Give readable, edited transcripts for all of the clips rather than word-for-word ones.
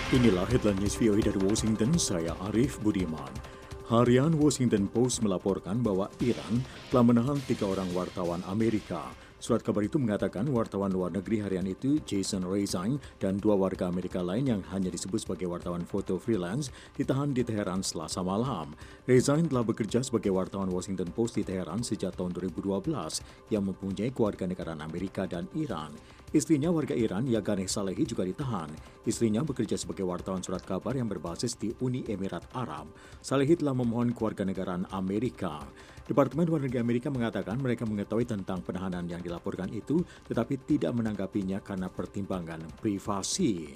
Inilah headline news VOA dari Washington, saya Arif Budiman. Harian Washington Post melaporkan bahwa Iran telah menahan 3 orang wartawan Amerika. Surat kabar itu mengatakan wartawan luar negeri harian itu, Jason Rezaian, dan 2 warga Amerika lain yang hanya disebut sebagai wartawan foto freelance, ditahan di Teheran Selasa malam. Rezaian telah bekerja sebagai wartawan Washington Post di Teheran sejak tahun 2012, yang mempunyai kewarganegaraan Amerika dan Iran. Istrinya warga Iran, Yaganeh Salehi, juga ditahan. Istrinya bekerja sebagai wartawan surat kabar yang berbasis di Uni Emirat Arab. Salehi telah memohon kewarganegaraan Amerika. Departemen Luar Negeri Amerika mengatakan mereka mengetahui tentang penahanan yang dilaporkan itu, tetapi tidak menanggapinya karena pertimbangan privasi.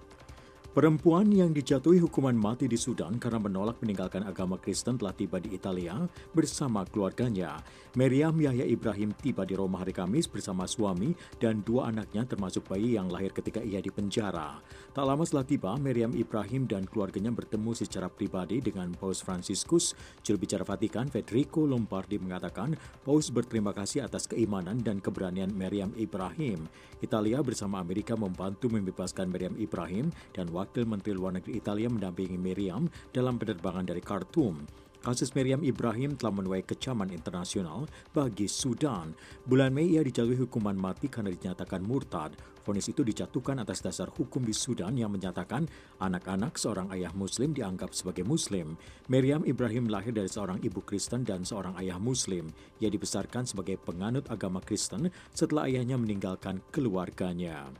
Perempuan yang dijatuhi hukuman mati di Sudan karena menolak meninggalkan agama Kristen telah tiba di Italia bersama keluarganya. Meriam Yahya Ibrahim tiba di Roma hari Kamis bersama suami dan 2 anaknya termasuk bayi yang lahir ketika ia di penjara. Tak lama setelah tiba, Meriam Ibrahim dan keluarganya bertemu secara pribadi dengan Paus Franciscus. Jurubicara Vatikan Federico Lombardi mengatakan Paus berterima kasih atas keimanan dan keberanian Meriam Ibrahim. Italia bersama Amerika membantu membebaskan Meriam Ibrahim dan Wakil Menteri Luar Negeri Italia mendampingi Meriam dalam penerbangan dari Khartoum. Kasus Meriam Ibrahim telah menuai kecaman internasional bagi Sudan. Bulan Mei ia dijatuhi hukuman mati karena dinyatakan murtad. Vonis itu dijatuhkan atas dasar hukum di Sudan yang menyatakan anak-anak seorang ayah Muslim dianggap sebagai Muslim. Meriam Ibrahim lahir dari seorang ibu Kristen dan seorang ayah Muslim. Ia dibesarkan sebagai penganut agama Kristen setelah ayahnya meninggalkan keluarganya.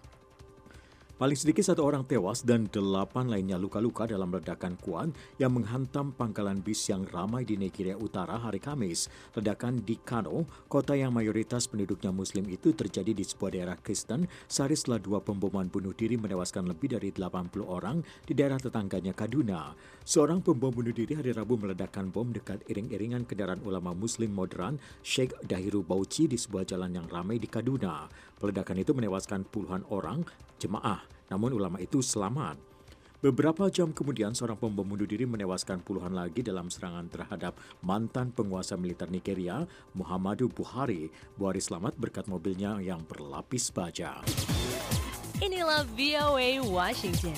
Paling sedikit 1 orang tewas dan 8 lainnya luka-luka dalam ledakan kuat yang menghantam pangkalan bis yang ramai di Nigeria Utara hari Kamis. Ledakan di Kano, kota yang mayoritas penduduknya Muslim itu terjadi di sebuah daerah Kristen sehari setelah 2 pemboman bunuh diri menewaskan lebih dari 80 orang di daerah tetangganya Kaduna. Seorang pembom bunuh diri hari Rabu meledakkan bom dekat iring-iringan kendaraan ulama Muslim moderan Sheikh Dahiru Bauchi di sebuah jalan yang ramai di Kaduna. Peledakan itu menewaskan puluhan orang jemaah, namun ulama itu selamat. Beberapa jam kemudian, seorang pembom bunuh diri menewaskan puluhan lagi dalam serangan terhadap mantan penguasa militer Nigeria, Muhammadu Buhari. Buhari selamat berkat mobilnya yang berlapis baja. Inilah VOA Washington.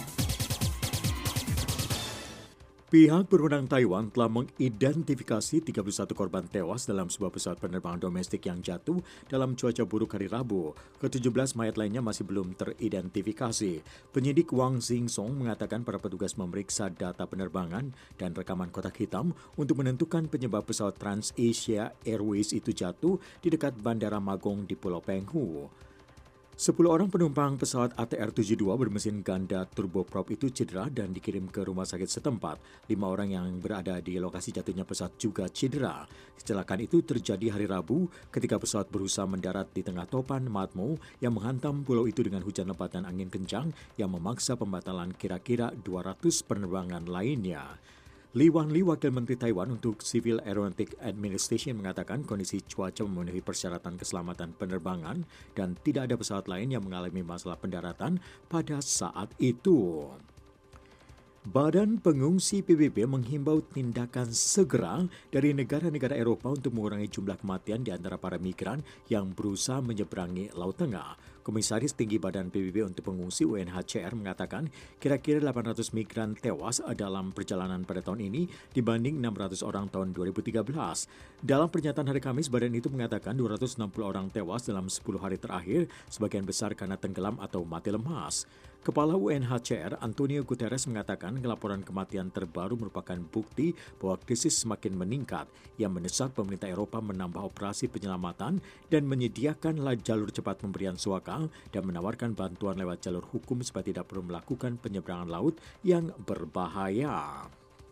Pihak berwenang Taiwan telah mengidentifikasi 31 korban tewas dalam sebuah pesawat penerbangan domestik yang jatuh dalam cuaca buruk hari Rabu. Ke-17 mayat lainnya masih belum teridentifikasi. Penyidik Wang Xingsong mengatakan para petugas memeriksa data penerbangan dan rekaman kotak hitam untuk menentukan penyebab pesawat TransAsia Airways itu jatuh di dekat Bandara Magong di Pulau Penghu. 10 orang penumpang pesawat ATR-72 bermesin ganda turboprop itu cedera dan dikirim ke rumah sakit setempat. 5 orang yang berada di lokasi jatuhnya pesawat juga cedera. Kecelakaan itu terjadi hari Rabu ketika pesawat berusaha mendarat di tengah topan Matmo yang menghantam pulau itu dengan hujan lebat dan angin kencang yang memaksa pembatalan kira-kira 200 penerbangan lainnya. Li Wanli, Wakil Menteri Taiwan untuk Civil Aeronautic Administration, mengatakan kondisi cuaca memenuhi persyaratan keselamatan penerbangan dan tidak ada pesawat lain yang mengalami masalah pendaratan pada saat itu. Badan Pengungsi PBB menghimbau tindakan segera dari negara-negara Eropa untuk mengurangi jumlah kematian di antara para migran yang berusaha menyeberangi Laut Tengah. Komisaris Tinggi Badan PBB untuk Pengungsi UNHCR mengatakan kira-kira 800 migran tewas dalam perjalanan pada tahun ini dibanding 600 orang tahun 2013. Dalam pernyataan hari Kamis, badan itu mengatakan 260 orang tewas dalam 10 hari terakhir, sebagian besar karena tenggelam atau mati lemas. Kepala UNHCR Antonio Guterres mengatakan laporan kematian terbaru merupakan bukti bahwa krisis semakin meningkat. Ia mendesak pemerintah Eropa menambah operasi penyelamatan dan menyediakan jalur cepat pemberian suaka dan menawarkan bantuan lewat jalur hukum supaya tidak perlu melakukan penyeberangan laut yang berbahaya.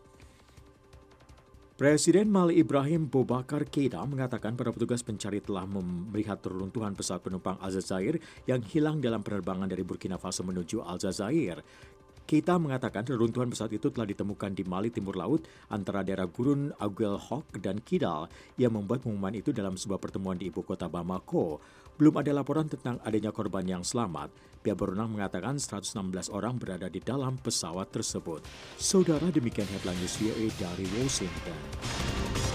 Presiden Mali Ibrahim Boubacar Keïta mengatakan para petugas pencari telah melihat reruntuhan pesawat penumpang Aljazair yang hilang dalam penerbangan dari Burkina Faso menuju Aljazair. Keïta mengatakan reruntuhan pesawat itu telah ditemukan di Mali Timur Laut antara daerah gurun Aguelhok dan Kidal yang membuat pengumuman itu dalam sebuah pertemuan di ibu kota Bamako. Belum ada laporan tentang adanya korban yang selamat. Pihak berwenang mengatakan 116 orang berada di dalam pesawat tersebut. Saudara, demikian headline news VOA dari Washington.